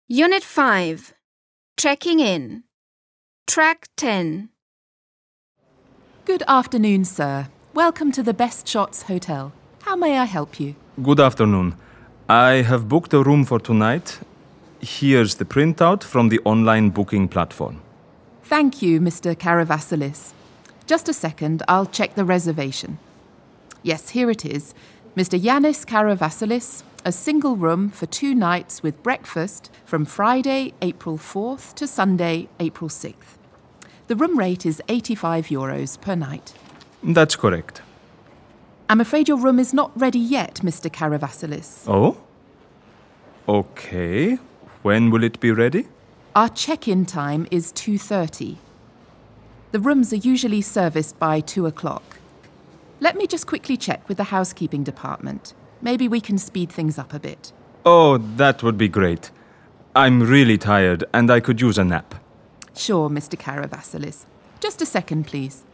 Unit 5. Checking in. Track 10. Good afternoon, sir. Welcome to the Best Shots Hotel. How may I help you? Good afternoon. I have booked a room for tonight. Here's the printout from the online booking platform. Thank you, Mr. Karavasilis. Just a second, I'll check the reservation. Yes, here it is. Mr. Yanis Karavasilis, a single room for 2 nights with breakfast from Friday, April 4th to Sunday, April 6th. The room rate is €85 per night. That's correct. I'm afraid your room is not ready yet, Mr. Karavasilis. Oh? Okay. When will it be ready? Our check-in time is 2:30. The rooms are usually serviced by 2 o'clock. Let me just quickly check with the housekeeping department. Maybe we can speed things up a bit. Oh, that would be great. I'm really tired and I could use a nap. Sure, Mr. Karavasilis. Just a second, please.